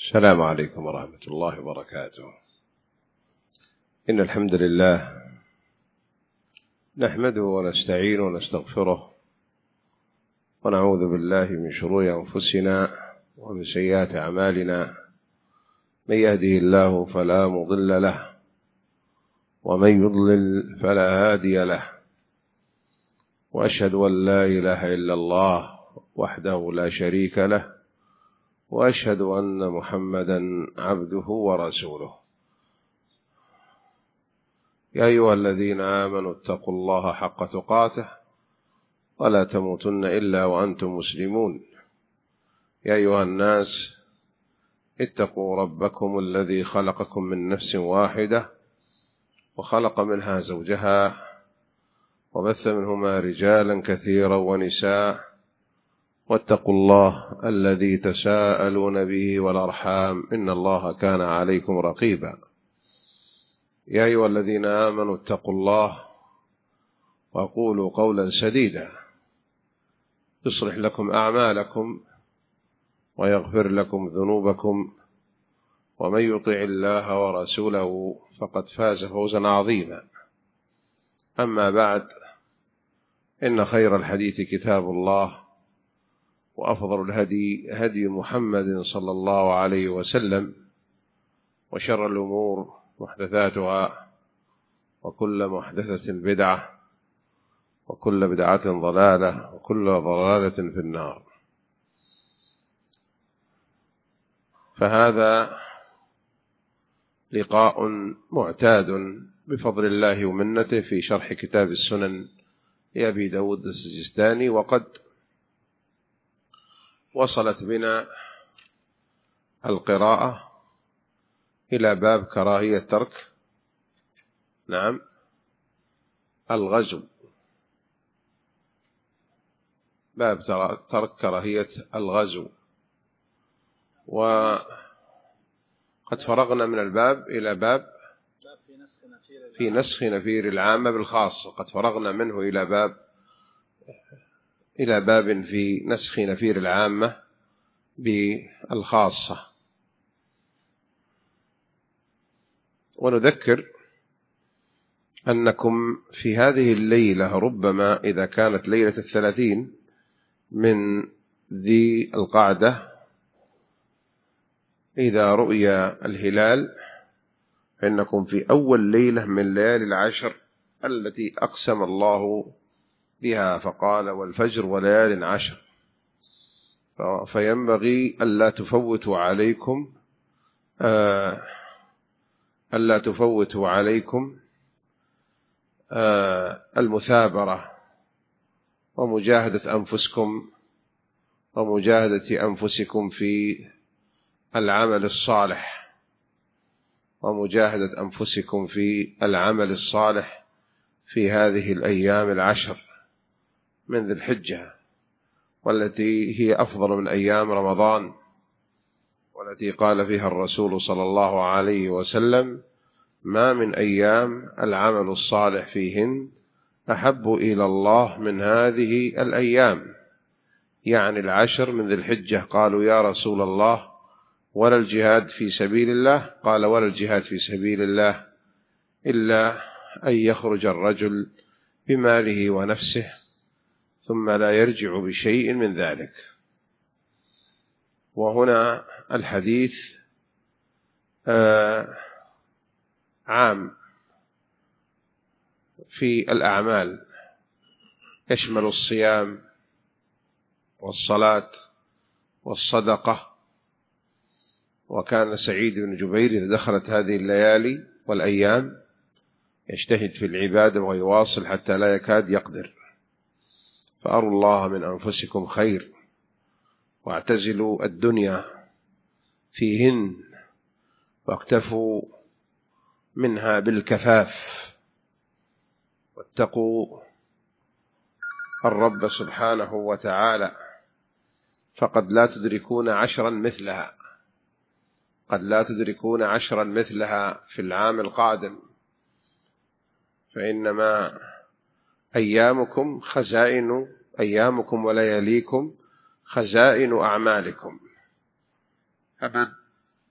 السلام عليكم ورحمة الله وبركاته. إن الحمد لله نحمده ونستعينه ونستغفره ونعوذ بالله من شرور أنفسنا ومن سيئات أعمالنا. من يهده الله فلا مضل له ومن يضلل فلا هادي له، وأشهد أن لا إله إلا الله وحده لا شريك له، وأشهد أن محمدا عبده ورسوله. يا أيها الذين آمنوا اتقوا الله حق تقاته ولا تموتن إلا وأنتم مسلمون. يا أيها الناس اتقوا ربكم الذي خلقكم من نفس واحدة وخلق منها زوجها وبث منهما رجالا كثيرا ونساء، واتقوا الله الذي تساءلون به والأرحام إن الله كان عليكم رقيبا. يا أيها الذين آمنوا اتقوا الله وقولوا قولا سديدا يصلح لكم أعمالكم ويغفر لكم ذنوبكم، ومن يطع الله ورسوله فقد فاز فوزا عظيما. أما بعد، إن خير الحديث كتاب الله، وأفضل الهدي هدي محمد صلى الله عليه وسلم، وشر الأمور محدثاتها، وكل محدثة بدعة، وكل بدعة ضلالة، وكل ضلالة في النار. فهذا لقاء معتاد بفضل الله ومنته في شرح كتاب السنن لأبي داود السجستاني، وقد وصلت بنا القراءة إلى باب كراهية ترك الغزو، باب ترك كراهية الغزو. وقد فرغنا من الباب إلى باب في نسخ نفير العامة بالخاصة. قد فرغنا منه إلى باب في نسخ نفير العامة بالخاصة. ونذكر أنكم في هذه الليلة، ربما إذا كانت ليلة 30 من ذي القعدة، إذا رؤي الهلال، فإنكم في أول ليلة من ليالي العشر التي أقسم الله بها فقال والفجر وليال عشر. فينبغي ألا تفوتوا عليكم المثابرة ومجاهدة أنفسكم في العمل الصالح في هذه الأيام العشر من ذي الحجة، والتي هي أفضل من أيام رمضان، والتي قال فيها الرسول صلى الله عليه وسلم: ما من أيام العمل الصالح فيهن أحب إلى الله من هذه الأيام، يعني العشر من ذي الحجة. قالوا: يا رسول الله، ولا الجهاد في سبيل الله؟ قال: ولا الجهاد في سبيل الله إلا أن يخرج الرجل بماله ونفسه ثم لا يرجع بشيء من ذلك. وهنا الحديث عام في الأعمال، يشمل الصيام والصلاة والصدقة. وكان سعيد بن جبير إذا دخلت هذه الليالي والأيام يجتهد في العبادة ويواصل حتى لا يكاد يقدر. فأروا الله من أنفسكم خير، واعتزلوا الدنيا فيهن، واكتفوا منها بالكفاف، واتقوا الرب سبحانه وتعالى، فقد لا تدركون عشرا مثلها في العام القادم، فإنما أيامكم ولياليكم خزائن أعمالكم. فمن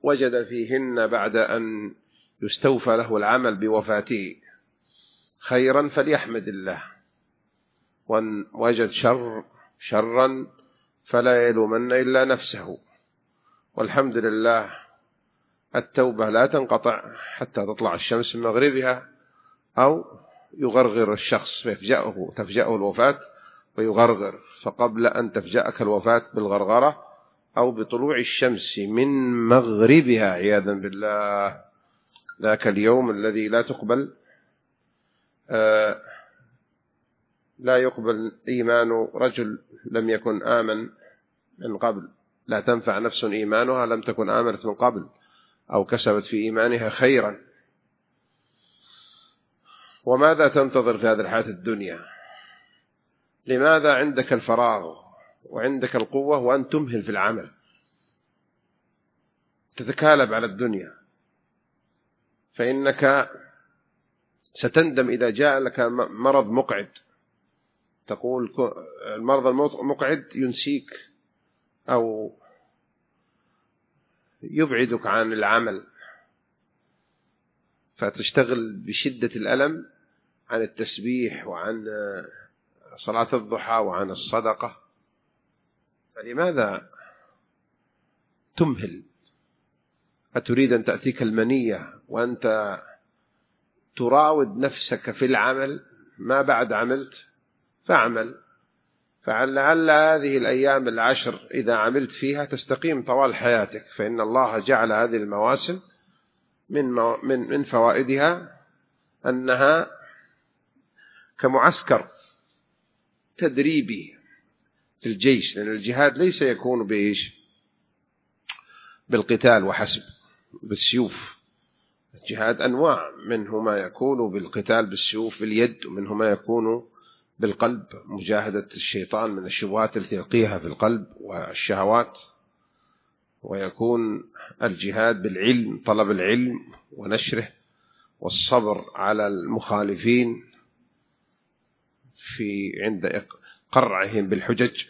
وجد فيهن بعد أن يستوفى له العمل بوفاته خيرا فليحمد الله، وأن وجد شرا فلا يلومن إلا نفسه. والحمد لله التوبة لا تنقطع حتى تطلع الشمس من مغربها، أو يغرغر الشخص تفجأه الوفاة ويغرغر، فقبل أن تفجأك الوفاة بالغرغرة أو بطلوع الشمس من مغربها عياذا بالله، ذاك اليوم الذي لا يقبل إيمان رجل لم يكن آمن من قبل، لا تنفع نفس إيمانها لم تكن آمنت من قبل أو كسبت في إيمانها خيرا. وماذا تنتظر في هذه الحياة الدنيا؟ لماذا عندك الفراغ وعندك القوة وأن تمهل في العمل، تتكالب على الدنيا؟ فإنك ستندم إذا جاء لك مرض مقعد، تقول المرض المقعد ينسيك أو يبعدك عن العمل، فتشتغل بشدة الألم عن التسبيح وعن صلاة الضحى وعن الصدقة. فلماذا تمهل؟ أتريد أن تأتيك المنية وأنت تراود نفسك في العمل؟ ما بعد عملت فاعمل، فلعل هذه الأيام العشر إذا عملت فيها تستقيم طوال حياتك، فإن الله جعل هذه المواسم من فوائدها أنها كمعسكر تدريبي في الجيش، لأن الجهاد ليس يكون بالقتال وحسب بالسيوف، الجهاد أنواع، منه ما يكون بالقتال بالسيوف باليد، ومنه ما يكون بالقلب، مجاهدة الشيطان من الشبهات التي يلقيها في القلب والشهوات، ويكون الجهاد بالعلم، طلب العلم ونشره، والصبر على المخالفين عند قرعهم بالحجج.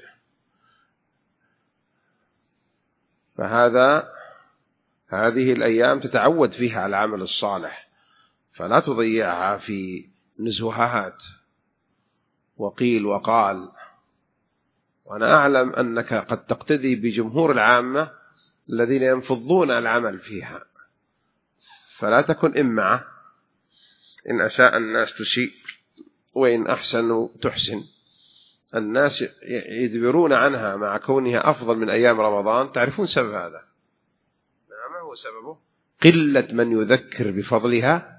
هذه الأيام تتعود فيها على العمل الصالح، فلا تضيعها في نزهات وقيل وقال. وأنا أعلم أنك قد تقتدي بجمهور العامة الذين ينفضون العمل فيها، فلا تكن إمعة، إن أساء الناس تسيء وإن أحسنوا تحسن. الناس يدبرون عنها مع كونها أفضل من أيام رمضان. تعرفون سبب هذا؟ ما هو سببه؟ قلة من يذكر بفضلها،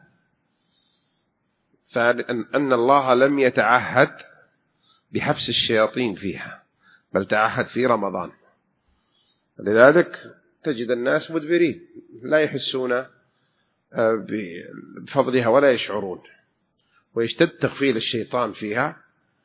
فأن الله لم يتعهد بحبس الشياطين فيها، بل تعهد في رمضان. لذلك تجد الناس مدبرين لا يحسون بفضلها ولا يشعرون، ويشتد تغفيل الشيطان فيها،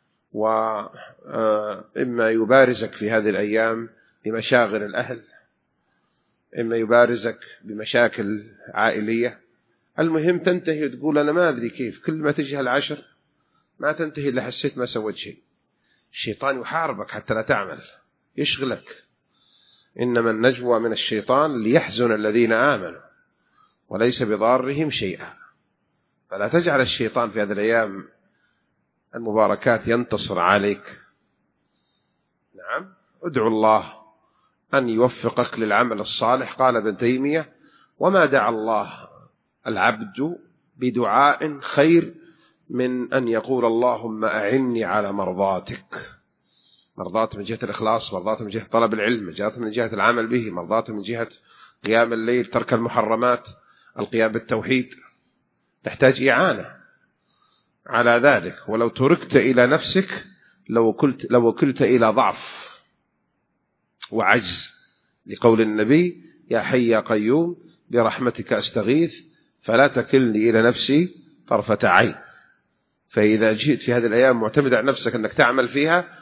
وإما يبارزك في هذه الأيام بمشاغل الأهل، إما يبارزك بمشاكل عائلية. المهم تنتهي وتقول أنا ما أدري كيف، كل ما تجي العشر ما تنتهي إلا حسيت ما سويت شيء. الشيطان يحاربك حتى لا تعمل، يشغلك. إنما النجوى من الشيطان ليحزن الذين آمنوا وليس بضارهم شيئا. فلا تجعل الشيطان في هذه الأيام المباركات ينتصر عليك. نعم، ادعو الله أن يوفقك للعمل الصالح. قال ابن تيمية: وما دعا الله العبد بدعاء خير من أن يقول اللهم أعني على مرضاتك. مرضات من جهة الإخلاص، مرضات من جهة طلب العلم، مرضات من جهة العمل به، مرضات من جهة قيام الليل، ترك المحرمات، القيام بالتوحيد. تحتاج إعانة على ذلك، ولو تركت إلى نفسك لو وكلت إلى ضعف وعجز، لقول النبي: يا حي يا قيوم برحمتك أستغيث فلا تكلني إلى نفسي طرفة عين. فإذا جئت في هذه الأيام معتمد على نفسك أنك تعمل فيها،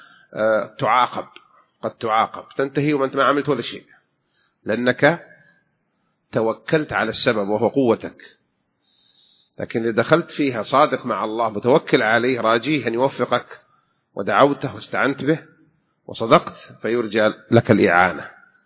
قد تعاقب، تنتهي وأنت ما عملت ولا شيء، لأنك توكلت على السبب وهو قوتك. لكن إذا دخلت فيها صادق مع الله متوكل عليه راجيه أن يوفقك، ودعوته واستعنت به وصدقت، فيرجى لك الإعانة.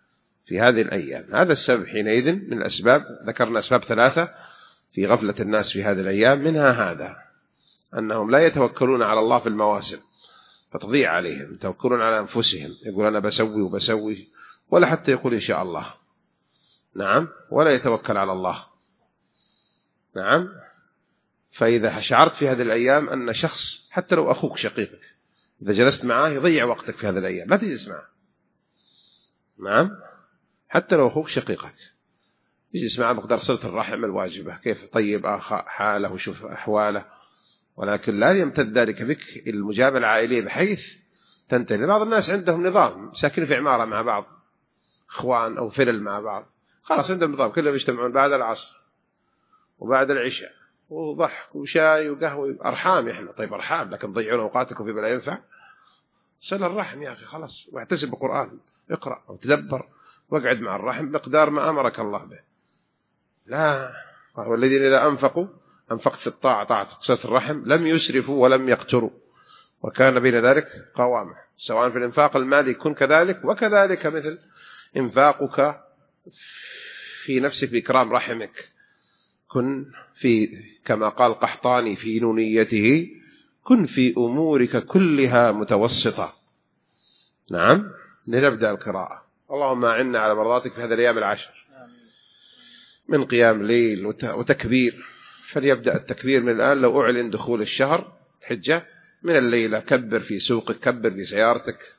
في هذه الأيام. هذا السبب حينئذ من الأسباب، ذكرنا أسباب 3 في غفلة الناس في هذه الأيام، منها هذا أنهم لا يتوكلون على الله في المواسم فتضيع عليهم، يتوكلون على أنفسهم، يقول أنا بسوي وبسوي، ولا حتى يقول إن شاء الله. نعم، ولا يتوكل على الله. نعم. فإذا شعرت في هذه الأيام أن شخص حتى لو أخوك شقيقك إذا جلست معاه يضيع وقتك في هذه الأيام، لا تجلس معه. نعم، حتى لو أخوك شقيقك يجلس معه مقدار صلة الرحم الواجبة، كيف طيب حاله وشوف أحواله، ولكن لا يمتد ذلك بك المجابلة العائلية بحيث تنتهي. بعض الناس عندهم نظام، ساكنين في عمارة مع بعض، إخوان أو فلل مع بعض، خلاص عندهم نظام، كلهم يجتمعون بعد العصر وبعد العشاء وضحك وشاي وقهوة، أرحام إحنا. طيب أرحام، لكن ضيعون أوقاتكم فيما لا ينفع. صل الرحم يا أخي، خلاص، واعتزم بالقرآن، اقرأ أو تدبر واقعد مع الرحم مقدار ما أمرك الله به. لا، والذين إذا أنفقت في الطاعة، طاعة صلة الرحم، لم يسرفوا ولم يقتروا وكان بين ذلك قوامة. سواء في الإنفاق المالي يكون كذلك، وكذلك مثل إنفاقك في نفسك بإكرام رحمك، كن في كما قال قحطاني في نونيته، كن في أمورك كلها متوسطة. نعم. لنبدأ القراءة. اللهم أعنا على مرضاتك في هذه الأيام 10 من قيام ليل وتكبير. فليبدأ التكبير من الآن، لو أعلن دخول الشهر الحجة من الليلة، كبر في سوقك، كبر في سيارتك،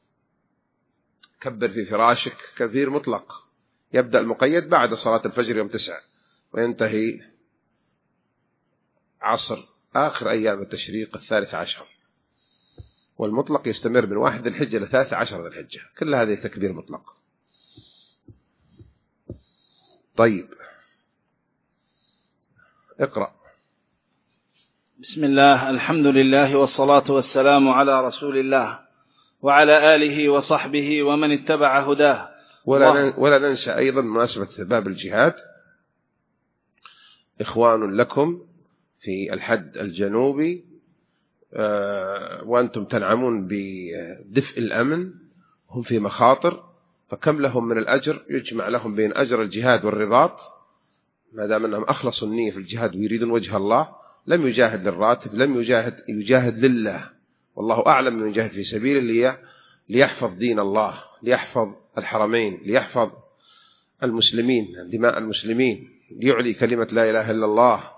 كبر في فراشك، كبير مطلق. يبدأ المقيد بعد صلاة الفجر يوم 9 وينتهي عصر آخر أيام التشريق 13، والمطلق يستمر من 1 ذي الحجة ل 13 ذي الحجة، كل هذه تكبير مطلق. طيب اقرأ. بسم الله، الحمد لله والصلاة والسلام على رسول الله وعلى آله وصحبه ومن اتبع هداه. ولا ننسى أيضا مناسبة باب الجهاد، إخوان لكم في الحد الجنوبي وأنتم تنعمون بدفء الأمن، هم في مخاطر، فكم لهم من الأجر يجمع لهم بين أجر الجهاد والرباط، ما دام أنهم أخلصوا النية في الجهاد ويريدون وجه الله، لم يجاهد للراتب، لم يجاهد لله، والله أعلم من يجاهد في سبيله ليحفظ دين الله، ليحفظ الحرمين، ليحفظ المسلمين، دماء المسلمين، ليعلي كلمة لا إله إلا الله.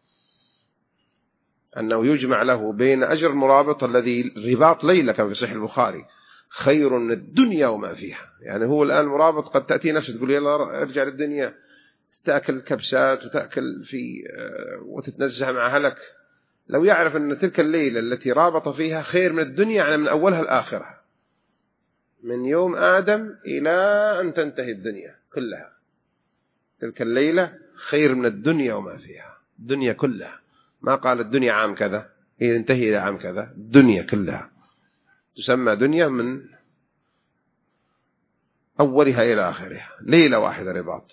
أنه يجمع له بين أجر المرابط الذي رباط ليلة كان في صحيح البخاري خير من الدنيا وما فيها. يعني هو الآن مرابط قد تأتي نفسه تقول يلا ارجع للدنيا، تأكل كبسات وتأكل وتتنزه مع أهلك، لو يعرف أن تلك الليلة التي رابط فيها خير من الدنيا، يعني من أولها الآخرة، من يوم آدم إلى أن تنتهي الدنيا كلها، تلك الليلة خير من الدنيا وما فيها، الدنيا كلها. ما قال الدنيا عام كذا هي انتهي إلى عام كذا، الدنيا كلها تسمى دنيا من أولها إلى آخرها، ليلة واحدة رباط.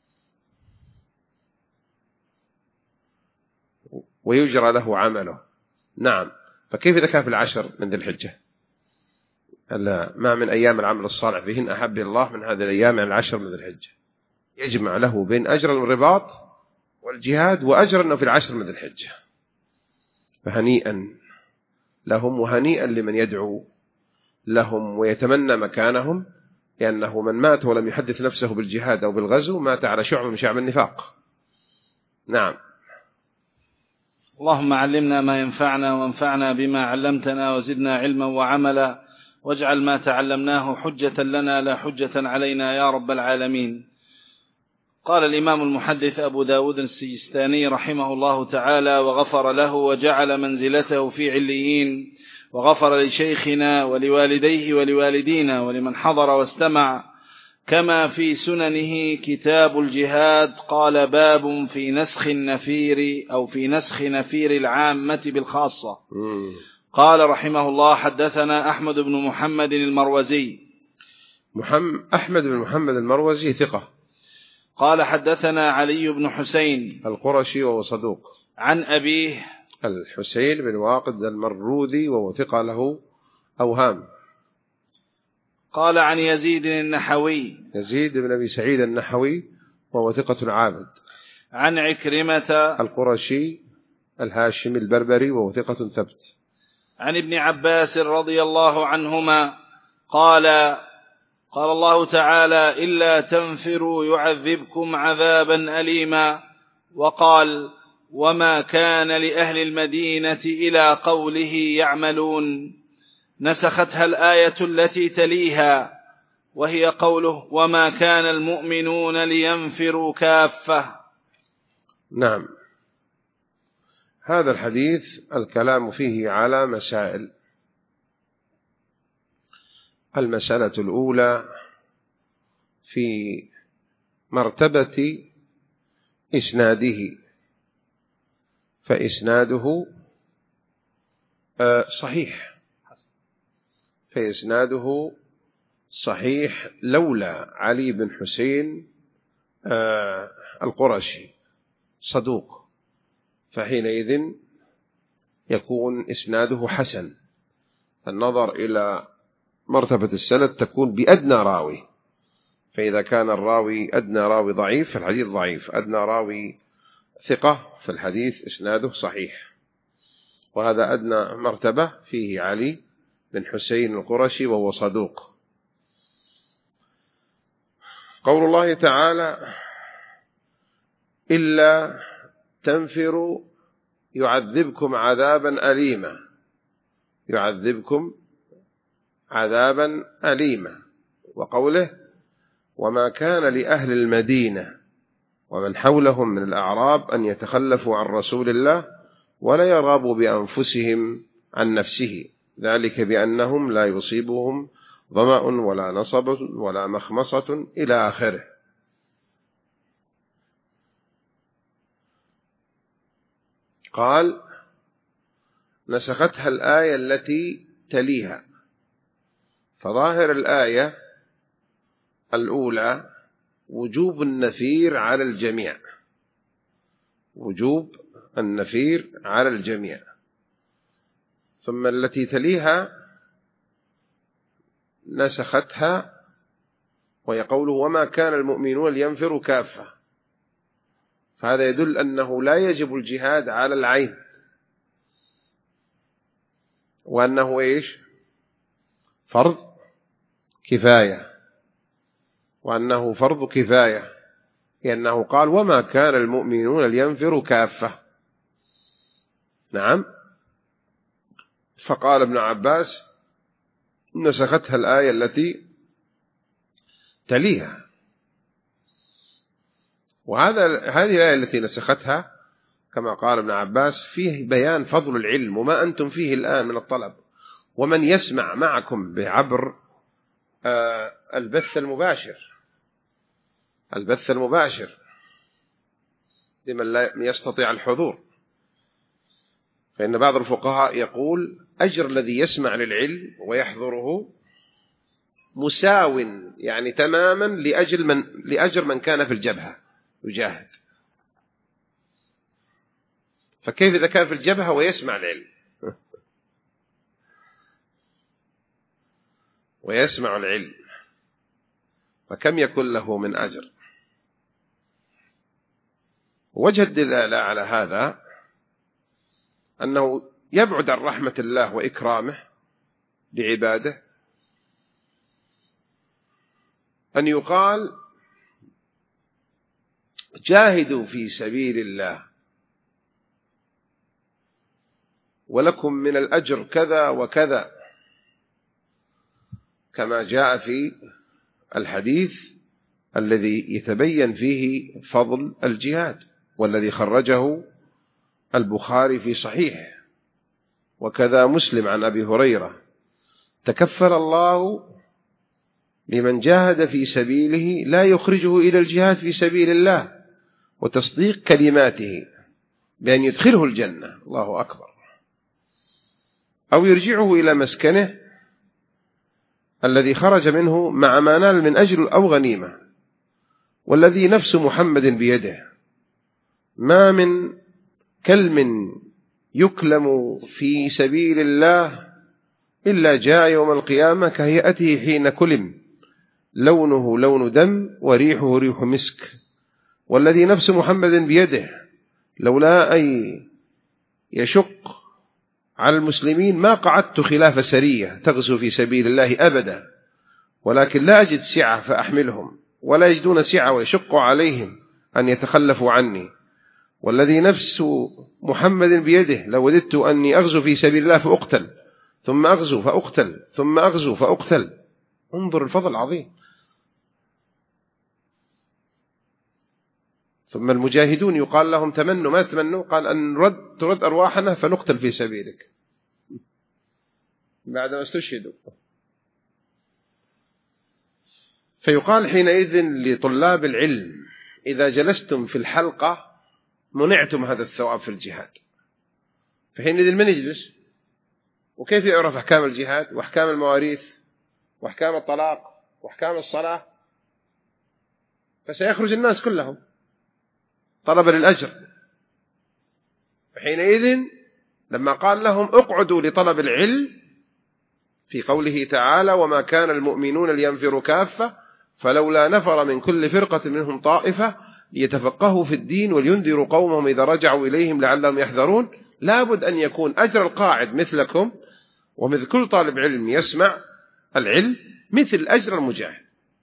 ويجرى له عمله. نعم. فكيف إذا كان في 10 من ذي الحجة؟ ألا ما من أيام العمل الصالح فيهن أحب الله من هذه الأيام 10 من ذي الحجة، يجمع له بين أجر الرباط والجهاد وأجر أنه في 10 من ذي الحجة. فهنيئا لهم وهنيئا لمن يدعو لهم ويتمنى مكانهم، لأنه من مات ولم يحدث نفسه بالجهاد أو بالغزو مات على شعب من شعب النفاق. نعم. اللهم علمنا ما ينفعنا وانفعنا بما علمتنا وزدنا علما وعملا، واجعل ما تعلمناه حجة لنا لا حجة علينا يا رب العالمين. قال الإمام المحدث أبو داود السجستاني رحمه الله تعالى وغفر له وجعل منزلته في عليين، وغفر لشيخنا ولوالديه ولوالدينا ولمن حضر واستمع، كما في سننه كتاب الجهاد قال باب في نسخ النفير أو في نسخ نفير العامة بالخاصة. قال رحمه الله حدثنا أحمد بن محمد المروزي. أحمد بن محمد المروزي ثقة. قال حدثنا علي بن حسين القرشي وهو صدوق، عن أبيه الحسين بن واقد المروذي وهو ثقة له أوهام. قال عن يزيد النحوي. يزيد بن أبي سعيد النحوي وهو ثقة عابد. عن عكرمة القرشي الهاشمي البربري وهو ثقة ثبت. عن ابن عباس رضي الله عنهما قال الله تعالى: إلا تنفروا يعذبكم عذابا أليما. وقال: وما كان لأهل المدينة إلى قوله يعملون، نسختها الآية التي تليها وهي قوله: وما كان المؤمنون لينفروا كافة. نعم، هذا الحديث الكلام فيه على مسائل. المسألة الأولى في مرتبة إسناده، فإسناده صحيح لولا علي بن حسين القرشي صدوق، فحينئذ يكون إسناده حسن. النظر إلى مرتبة السند تكون بأدنى راوي، فإذا كان الراوي أدنى راوي ضعيف فالحديث ضعيف، أدنى راوي ثقة فالحديث إسناده صحيح. وهذا أدنى مرتبة فيه علي بن حسين القرشي وهو صدوق. قول الله تعالى: إلا تنفروا يعذبكم عذابا أليما، يعذبكم عذابا أليما. وقوله: وما كان لأهل المدينة ومن حولهم من الأعراب أن يتخلفوا عن رسول الله ولا يرغبوا بأنفسهم عن نفسه، ذلك بأنهم لا يصيبهم ظمأ ولا نصب ولا مخمصة إلى آخره. قال: نسختها الآية التي تليها. فظاهر الآية الأولى وجوب النفير على الجميع، وجوب النفير على الجميع. ثم التي تليها نسختها وهي قوله: وما كان المؤمنون لينفروا كافة. فهذا يدل أنه لا يجب الجهاد على العين، وأنه إيش؟ فرض كفاية، وأنه فرض كفاية، لأنه قال: وما كان المؤمنون لينفروا كافة. نعم. فقال ابن عباس: نسختها الآية التي تليها. هذه الآية التي نسختها كما قال ابن عباس فيه بيان فضل العلم وما أنتم فيه الآن من الطلب، ومن يسمع معكم بعبر البث المباشر لمن لا يستطيع الحضور. فإن بعض الفقهاء يقول: أجر الذي يسمع للعلم ويحضره مساو، يعني تماما لأجر من كان في الجبهة يجاهد. فكيف إذا كان في الجبهة ويسمع العلم ويسمع العلم، فكم يكون له من أجر؟ وجه الدلالة على هذا أنه يبعد عن رحمة الله وإكرامه لعباده أن يقال: جاهدوا في سبيل الله ولكم من الأجر كذا وكذا، كما جاء في الحديث الذي يتبين فيه فضل الجهاد، والذي خرجه البخاري في صحيحه، وكذا مسلم عن أبي هريرة: تكفل الله لمن جاهد في سبيله لا يخرجه إلى الجهاد في سبيل الله وتصديق كلماته بأن يدخله الجنة، الله أكبر، أو يرجعه إلى مسكنه الذي خرج منه مع ما نال من أجر أو غنيمة. والذي نفس محمد بيده ما من كلم يكلم في سبيل الله إلا جاء يوم القيامة كهيئته حين كلم، لونه لون دم وريحه ريح مسك، والذي نفس محمد بيده لولا أن يشق على المسلمين ما قعدت خلاف سرية تغزو في سبيل الله أبدا، ولكن لا أجد سعة فأحملهم ولا يجدون سعة ويشق عليهم أن يتخلفوا عني، والذي نفس محمد بيده لو وددت أني أغزو في سبيل الله فأقتل ثم أغزو فأقتل ثم أغزو فأقتل. انظر الفضل العظيم. ثم المجاهدون يقال لهم تمنوا، ما تمنوا؟ قال أن ترد أرواحنا فنقتل في سبيلك بعدما استشهدوا. فيقال حينئذ لطلاب العلم إذا جلستم في الحلقة منعتم هذا الثواب في الجهاد. فحينئذ من يجلس؟ وكيف يعرف أحكام الجهاد وأحكام المواريث وأحكام الطلاق وأحكام الصلاة؟ فسيخرج الناس كلهم طلبا للأجر. فحينئذ لما قال لهم اقعدوا لطلب العلم في قوله تعالى وما كان المؤمنون لينفروا كافة فلولا نفر من كل فرقة منهم طائفة ليتفقهوا في الدين ولينذروا قومهم إذا رجعوا إليهم لعلهم يحذرون، لابد أن يكون أجر القاعد مثلكم ومثل كل طالب علم يسمع العلم مثل أجر المجاهد.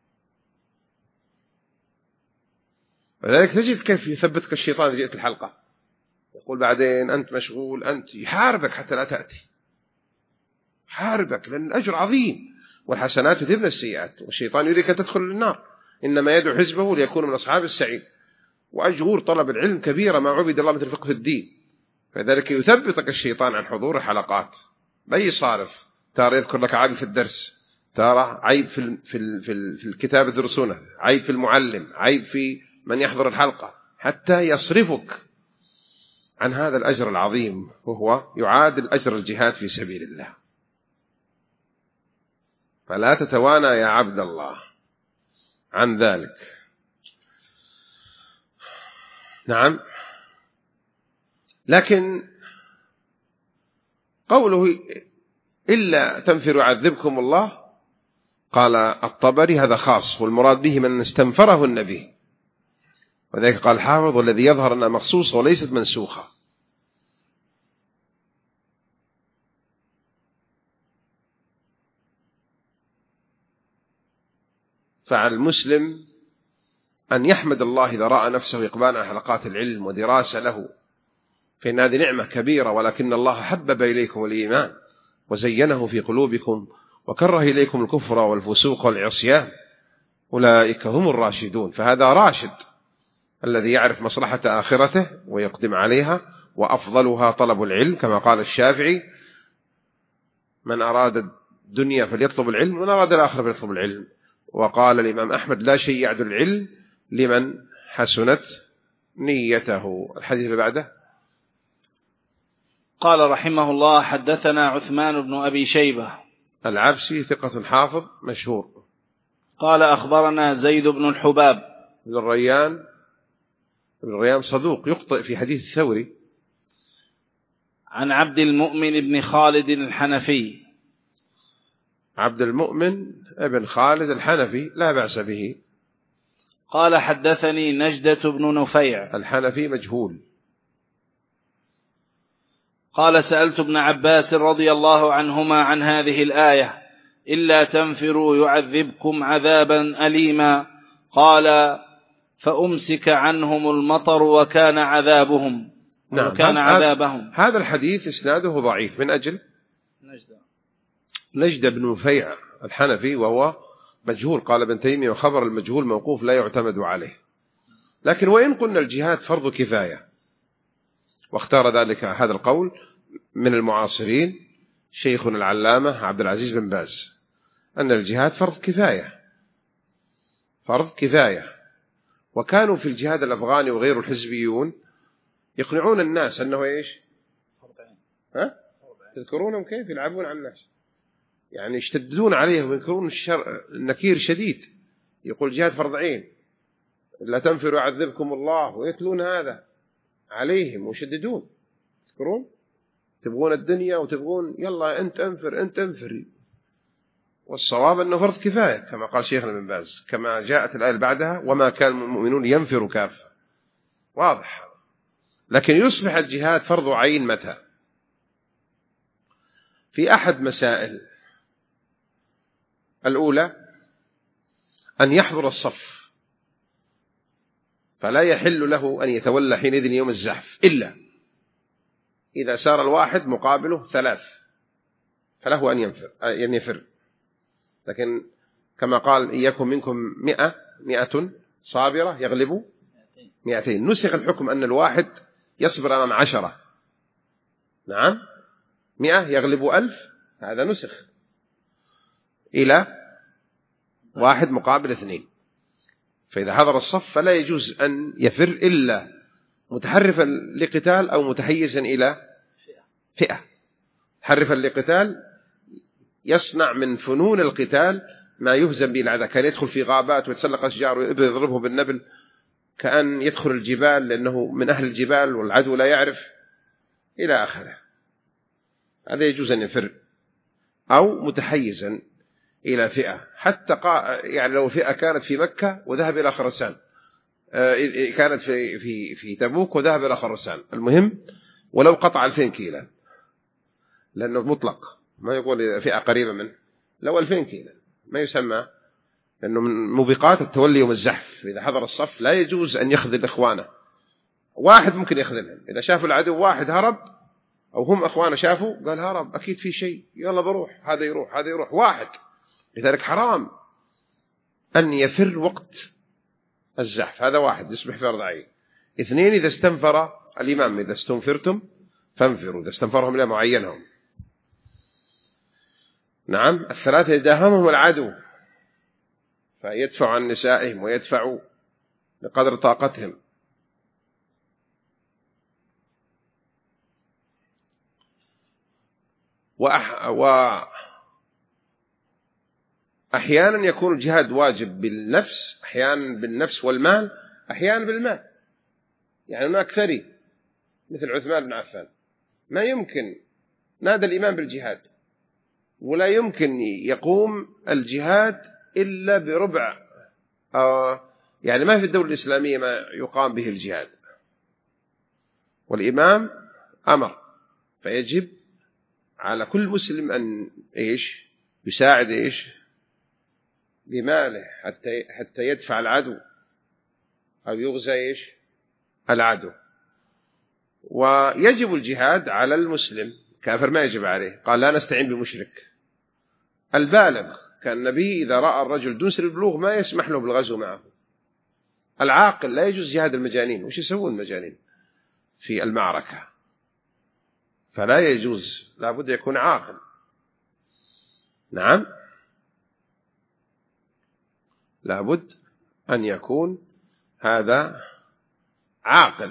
ولذلك تجد كيف يثبتك الشيطان إذا جئت الحلقة، يقول بعدين أنت مشغول، أنت يحاربك حتى لا تأتي، يحاربك لأن الأجر عظيم والحسنات تذهبن السيئات، والشيطان يريك أن تدخل النار، إنما يدعو حزبه ليكون من أصحاب السعيد. وأجور طلب العلم كبيرة ما عبد الله مثل فقه الدين. فذلك يثبتك الشيطان عن حضور الحلقات بأي صارف، ترى يذكر لك عيب في الدرس، ترى عيب في الكتاب يدرسونه، عيب في المعلم، عيب في من يحضر الحلقة، حتى يصرفك عن هذا الأجر العظيم وهو يعادل أجر الجهاد في سبيل الله. فلا تتوانى يا عبد الله عن ذلك. نعم. لكن قوله إلا تنفروا يعذبكم الله، قال الطبري هذا خاص، والمراد به من استنفره النبي، وذلك قال الحافظ والذي يظهر أنها مخصوصة وليست منسوخة. فعلى المسلم أن يحمد الله إذا رأى نفسه إقبالا على حلقات العلم ودراسة له، فإن هذه نعمة كبيرة، ولكن الله حبب إليكم الإيمان وزينه في قلوبكم وكره إليكم الكفر والفسوق والعصيان، أولئك هم الراشدون. فهذا راشد الذي يعرف مصلحة آخرته ويقدم عليها، وأفضلها طلب العلم كما قال الشافعي من أراد الدنيا فليطلب العلم ومن أراد الآخرة فليطلب العلم. وقال الإمام أحمد لا شيء يعدل العلم لمن حسنت نيته. الحديث اللي بعده قال رحمه الله حدثنا عثمان بن أبي شيبة العبسي ثقة حافظ مشهور. قال أخبرنا زيد بن الحباب بن الريان صدوق يخطئ في حديث الثوري. عن عبد المؤمن بن خالد الحنفي. عبد المؤمن ابن خالد الحنفي لا بأس به. قال حدثني نجدة بن نفيع الحنفي مجهول. قال سألت ابن عباس رضي الله عنهما عن هذه الآية إلا تنفروا يعذبكم عذابا أليما، قال فأمسك عنهم المطر وكان عذابهم. نعم. وكان عذابهم. هذا الحديث إسناده ضعيف من أجل نجدة بن نفيع الحنفي وهو مجهول. قال ابن تيمية وخبر المجهول موقوف لا يعتمد عليه. لكن وإن قلنا الجهاد فرض كفاية، واختار ذلك هذا القول من المعاصرين شيخنا العلامة عبد العزيز بن باز أن الجهاد فرض كفاية. وكانوا في الجهاد الأفغاني وغير الحزبيون يقنعون الناس أنه إيش؟ تذكرونهم كيف يلعبون على الناس، يعني يشتددون عليهم وينكرون النكير شديد. يقول جهاد فرض عين، لا تنفروا يعذبكم الله، ويتلون هذا عليهم ويشددون. تذكرون تبغون الدنيا وتبغون يلا أنت انفر. والصواب أنه فرض كفاية كما قال شيخنا بن باز، كما جاءت الآية بعدها وما كان المؤمنون ينفروا كافة، واضح. لكن يصبح الجهاد فرض عين متى؟ في أحد مسائل. الأولى أن يحضر الصف، فلا يحل له أن يتولى حينئذ يوم الزحف إلا إذا سار الواحد مقابله 3 فله أن يفر. لكن كما قال إياكم منكم 100 صابرة يغلبوا 200. نسخ الحكم أن الواحد يصبر أمام 10. نعم 100 يغلبوا 1000، هذا نسخ إلى 1 مقابل 2. فإذا حضر الصف فلا يجوز أن يفر إلا متحرفا لقتال أو متحيزا إلى فئة. متحرفا لقتال يصنع من فنون القتال ما يهزم به الأعداء، كان يدخل في غابات ويتسلق أشجار ويضربه بالنبل، كأن يدخل الجبال لأنه من أهل الجبال والعدو لا يعرف، إلى آخره. هذا يجوز أن يفر. أو متحيزا إلى فئة، حتى يعني لو فئة كانت في مكة وذهب إلى خراسان، كانت في تبوك وذهب إلى خراسان، المهم ولو قطع 2000 كيلا، لأنه مطلق ما يقول فئة قريبة منه، لو 2000 كيلا ما يسمى، لأنه من موبقات التولي يوم الزحف. إذا حضر الصف لا يجوز أن يخذل إخوانه. واحد ممكن يخذلهم إذا شاف العدو واحد هرب أو هم أخوانه شافوا قال هرب أكيد في شيء يلا بروح، هذا يروح واحد. لذلك حرام أن يفر وقت الزحف، هذا واحد يصبح فرض عين. 2 إذا استنفر الإمام، إذا استنفرتم فانفروا، إذا استنفرهم إلى معينهم. نعم 3 إذا داهمهم العدو فيدفع عن نسائهم ويدفعوا بقدر طاقتهم. أحيانا يكون الجهاد واجب بالنفس، أحيانا بالنفس والمال، أحيانا بالمال. يعني هناك ثري مثل عثمان بن عفان ما يمكن نادى الإمام بالجهاد، ولا يمكن يقوم الجهاد إلا بربع، يعني ما في الدولة الإسلامية ما يقام به الجهاد، والإمام أمر، فيجب على كل مسلم أن يساعد بماله حتى يدفع العدو أو يغزى العدو. ويجب الجهاد على المسلم، كافر ما يجب عليه، قال لا نستعين بمشرك. البالغ كان النبي إذا رأى الرجل دون سن البلوغ ما يسمح له بالغزو معه. العاقل لا يجوز جهاد المجانين، وش يسوون المجانين في المعركة؟ فلا يجوز، لا بد يكون عاقل. نعم لا بد أن يكون هذا عاقل.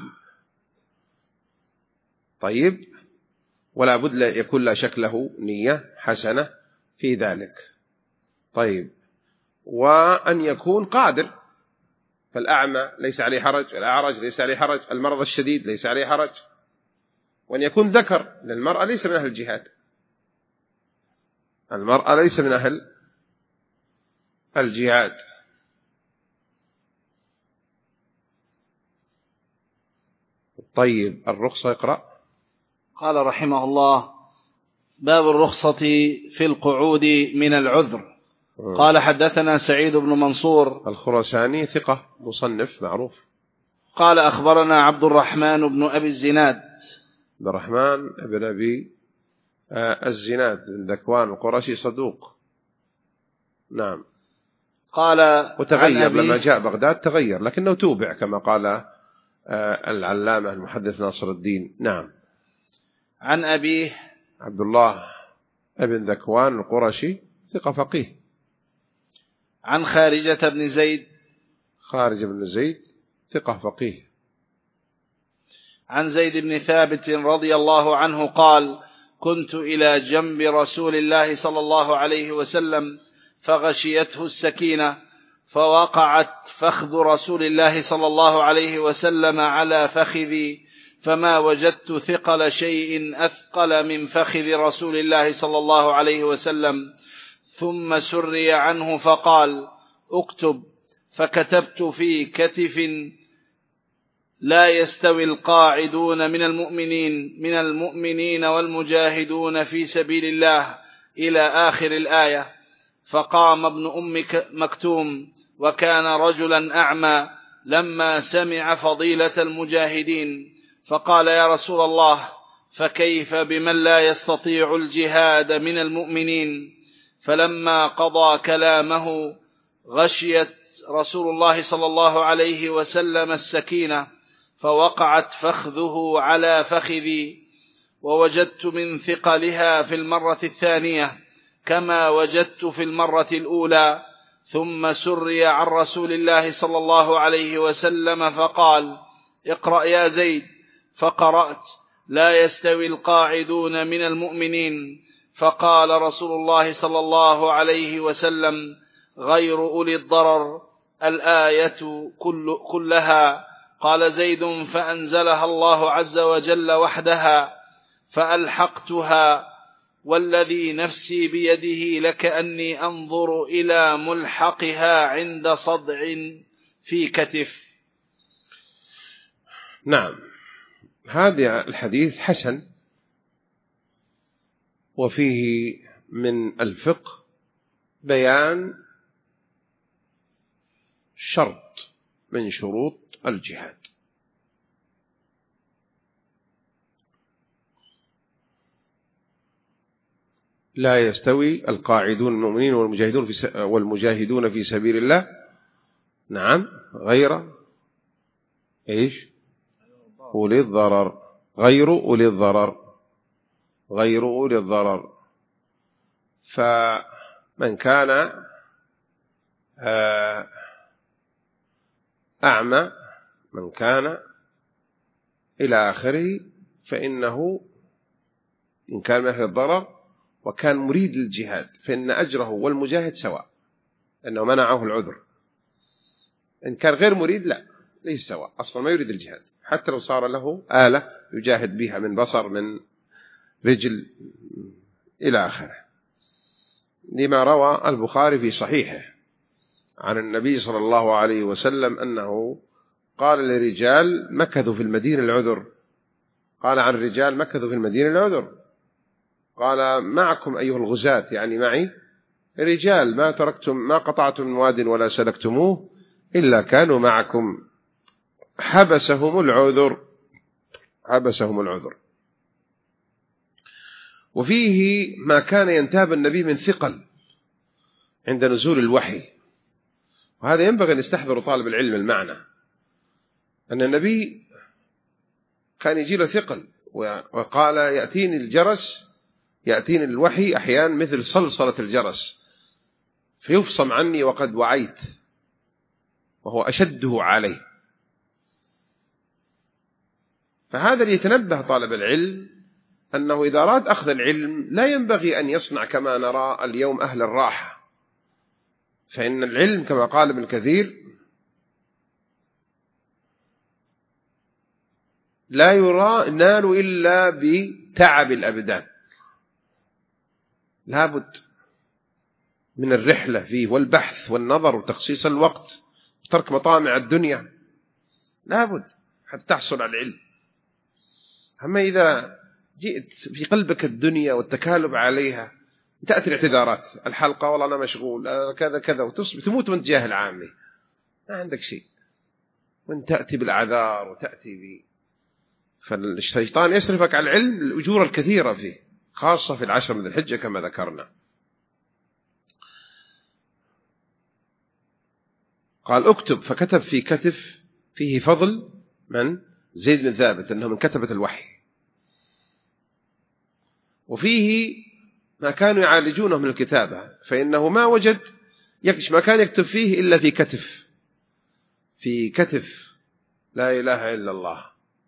طيب ولا بد يكون لا شك له نية حسنة في ذلك. طيب وأن يكون قادر، فالأعمى ليس عليه حرج، الأعرج ليس عليه حرج، المرض الشديد ليس عليه حرج. وأن يكون ذكر، للمرأة ليس من أهل الجهاد، المرأة ليس من أهل الجهاد. طيب الرخصة اقرأ. قال رحمه الله: باب الرخصة في القعود من العذر. قال حدثنا سعيد بن منصور الخراساني ثقة مصنف معروف. قال أخبرنا عبد الرحمن بن أبي الزناد، عبد الرحمن بن أبي الزناد بن ذكوان القرشي صدوق. نعم. قال وتغير لما جاء بغداد تغير، لكنه توبع كما قال العلامة المحدث ناصر الدين. نعم. عن أبيه عبد الله ابن ذكوان القرشي ثقة فقيه. عن خارجة بن زيد، خارج بن زيد ثقة فقيه. عن زيد بن ثابت رضي الله عنه قال: كنت إلى جنب رسول الله صلى الله عليه وسلم فغشيته السكينة، فوقعت فخذ رسول الله صلى الله عليه وسلم على فخذي، فما وجدت ثقل شيء أثقل من فخذ رسول الله صلى الله عليه وسلم. ثم سري عنه فقال: اكتب. فكتبت في كتف: لا يستوي القاعدون من المؤمنين والمجاهدون في سبيل الله إلى آخر الآية. فقام ابن أم مكتوم وكان رجلا أعمى لما سمع فضيلة المجاهدين، فقال: يا رسول الله، فكيف بمن لا يستطيع الجهاد من المؤمنين؟ فلما قضى كلامه غشيت رسول الله صلى الله عليه وسلم السكينة، فوقعت فخذه على فخذي، ووجدت من ثقلها في المرة الثانية كما وجدت في المرة الأولى. ثم سري عن رسول الله صلى الله عليه وسلم فقال: اقرأ يا زيد. فقرأت: لا يستوي القاعدون من المؤمنين. فقال رسول الله صلى الله عليه وسلم: غير أولي الضرر، الآية كلها. قال زيد: فأنزلها الله عز وجل وحدها، فألحقتها، والذي نفسي بيده لكأني أنظر إلى ملحقها عند صدع في كتف. نعم، هذا الحديث حسن، وفيه من الفقه بيان شرط من شروط الجهاد. لا يستوي القاعدون المؤمنين والمجاهدون في سبيل الله، نعم، غير إيش؟ أولي الضرر، غير أولي الضرر، غير أولي الضرر. فمن كان أعمى، من كان إلى آخره، فإنه إن كان من أهل الضرر وكان مريد للجهاد فإن أجره والمجاهد سواء، أنه منعه العذر. إن كان غير مريد لا، ليس سواء، أصلا ما يريد الجهاد، حتى لو صار له آلة يجاهد بها من بصر، من رجل، إلى آخره، لما روى البخاري في صحيحه عن النبي صلى الله عليه وسلم أنه قال لرجال مكثوا في المدينة العذر، قال عن الرجال مكثوا في المدينة العذر، قال: معكم أيها الغزاة، يعني معي رجال ما قطعتم من واد ولا سلكتموه إلا كانوا معكم، حبسهم العذر، حبسهم العذر. وفيه ما كان ينتاب النبي من ثقل عند نزول الوحي، وهذا ينبغي أن يستحضر طالب العلم المعنى، أن النبي كان يجي له ثقل، وقال: يأتيني الجرس، يأتيني الوحي أحيانا مثل صلصلة الجرس فيفصم عني وقد وعيت، وهو أشده عليه. فهذا ليتنبه طالب العلم أنه إذا أراد أخذ العلم لا ينبغي أن يصنع كما نرى اليوم أهل الراحة، فإن العلم كما قال ابن كثير لا ينال إلا بتعب الأبدان، لابد من الرحلة فيه والبحث والنظر وتخصيص الوقت وترك مطامع الدنيا، لابد حتى تحصل على العلم. أما إذا جئت في قلبك الدنيا والتكالب عليها، تأتي الاعتذارات، الحلقة والله أنا مشغول كذا كذا، وتموت وانت جاهل عامي، ما عندك شيء، وانت تأتي بالأعذار وتأتي فالشيطان يصرفك على العلم الأجور الكثيرة فيه، خاصة في العشر من الحجة كما ذكرنا. قال: اكتب. فكتب في كتف فيه فضل من؟ زيد بن ثابت، أنه من كتبة الوحي. وفيه ما كانوا يعالجونه من الكتابة، فإنه ما وجد ما كان يكتب فيه إلا في كتف، في كتف لا إله إلا الله،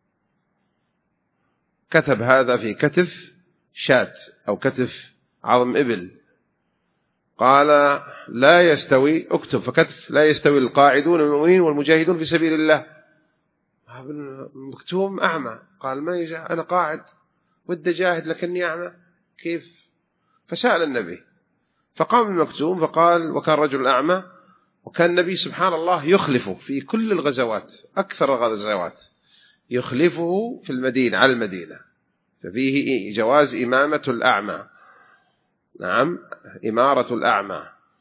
كتب هذا في كتف شاة أو كتف عظم إبل. قال: لا يستوي، اكتب. فكتف: لا يستوي القاعدون المؤمنين والمجاهدون في سبيل الله. ابن مكتوم أعمى. قال ما يجا أنا قاعد ودي جاهد لكني أعمى كيف؟ فسأل النبي، فقام ابن مكتوم فقال وكان رجل أعمى، وكان النبي سبحان الله يخلفه في كل الغزوات، أكثر الغزوات يخلفه في المدينة على المدينة، ففيه جواز إمامة الأعمى. نعم، إمارة الأعمى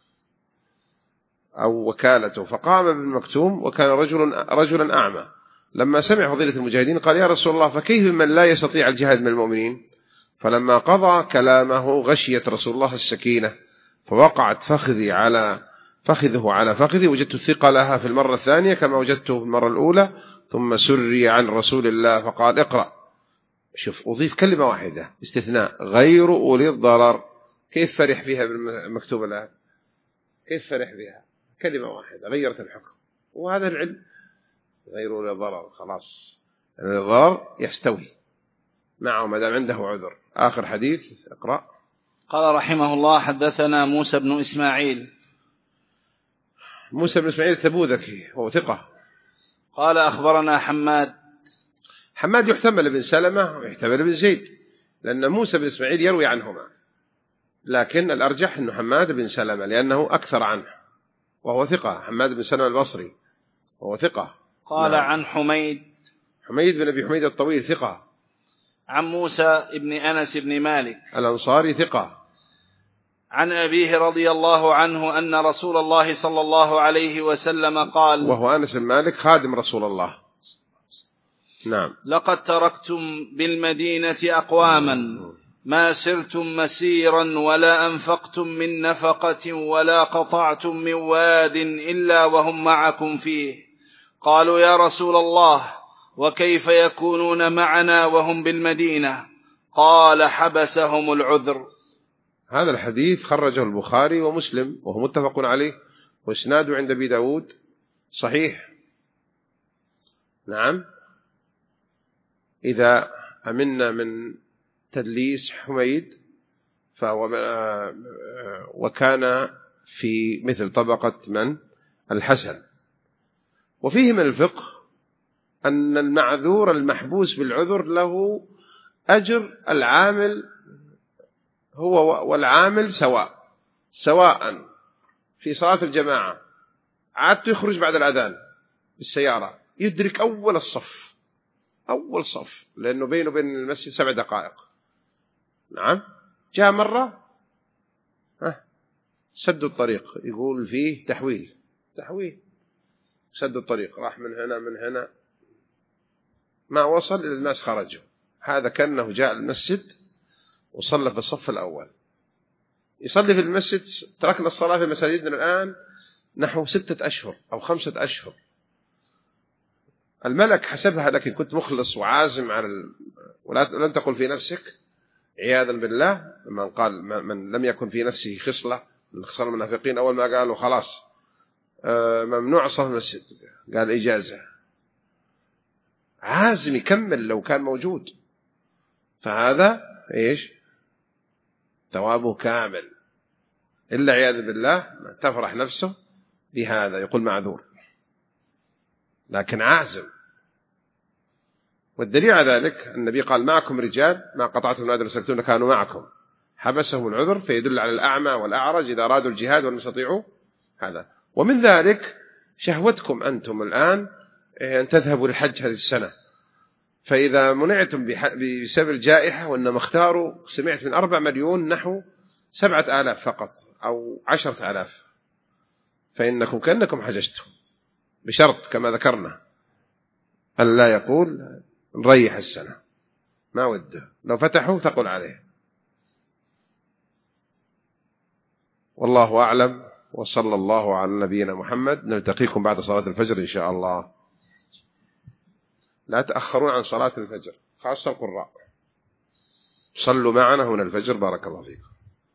أو وكالته. فقام ابن مكتوم وكان رجلا أعمى، لما سمع فضيلة المجاهدين قال يا رسول الله فكيف من لا يستطيع الجهاد من المؤمنين؟ فلما قضى كلامه غشيت رسول الله السكينة، فوقعت فخذه على فخذي، وجدت ثقلها في المرة الثانية كما وجدته في المرة الأولى، ثم سري عن رسول الله فقال اقرأ. شوف، أضيف كلمة واحدة استثناء، غير أولي الضرر. كيف فرح فيها بالمكتوب الآن؟ كيف فرح بها؟ كلمة واحدة غيرت الحكم، وهذا العلم. غير أولي الضرر خلاص، الضرر يستوي معه ما دام عنده عذر. آخر حديث اقرأ. قال رحمه الله حدثنا موسى بن إسماعيل. موسى بن إسماعيل التبوذكي هو ثقة. قال أخبرنا حماد يحتمل بن سلمة ويحتمل بن زيد، لأن موسى بن إسماعيل يروي عنهما، لكن الأرجح أنه حماد بن سلمة لأنه أكثر عنه وهو ثقة. حماد بن سلمة البصري وهو ثقة. قال نعم. عن حميد بن أبي حميد الطويل ثقة. عن موسى بن أنس بن مالك الأنصاري ثقة. عن أبيه رضي الله عنه أن رسول الله صلى الله عليه وسلم قال، وهو أنس بن مالك خادم رسول الله. نعم. لقد تركتم بالمدينة أقواما ما سرتم مسيرا ولا أنفقتم من نفقة ولا قطعتم من واد إلا وهم معكم فيه. قالوا يا رسول الله وكيف يكونون معنا وهم بالمدينة؟ قال حبسهم العذر. هذا الحديث خرجه البخاري ومسلم وهو متفق عليه، واسناده عند أبي داود صحيح. نعم، إذا أمنا من تدليس حميد فهو وكان في مثل طبقة من الحسن. وفيه من الفقه أن المعذور المحبوس بالعذر له أجر العامل هو والعامل سواء في صلاة الجماعة عادته يخرج بعد الأذان بالسيارة يدرك أول صف لأنه بينه وبين المسجد 7 دقائق. نعم، جاء مرة سدوا الطريق، يقول فيه تحويل سدوا الطريق، راح من هنا ما وصل إلى الناس خرجوا. هذا كأنه جاء المسجد وصلى في الصف الأول. يصلي في المسجد، تركنا الصلاة في مساجدنا الآن نحو 6 أشهر أو 5 أشهر. الملك حسبها، لكن كنت مخلص وعازم على ولن تقل في نفسك عياذا بالله. من قال من لم يكن في نفسه خصلة من خصال المنافقين، أول ما قالوا خلاص ممنوع صلاة المسجد قال إجازة، عازم يكمل لو كان موجود. فهذا إيش؟ ثوابه كامل، إلا عياذا بالله تفرح نفسه بهذا يقول معذور، لكن عازم. والدليل على ذلك النبي قال معكم رجال ما قطعتم نادر سلتون كانوا معكم، حبسهم العذر، فيدل على الأعمى والأعرج إذا أرادوا الجهاد ولم يستطيعوا هذا. ومن ذلك شهوتكم أنتم الآن أن تذهبوا للحج هذه السنة، فإذا منعتم بسبب الجائحة، وإنما اختاروا سمعت من 4 مليون نحو 7,000 فقط أو 10,000، فإنكم كأنكم حججتم، بشرط كما ذكرنا أن لا يقول نريح السنة، ما وده لو فتحوا ثقل عليه. والله أعلم، وصلى الله على نبينا محمد. نلتقيكم بعد صلاة الفجر إن شاء الله. لا تأخرون عن صلاة الفجر، خاصة القراء، صلوا معنا هنا الفجر. بارك الله فيكم.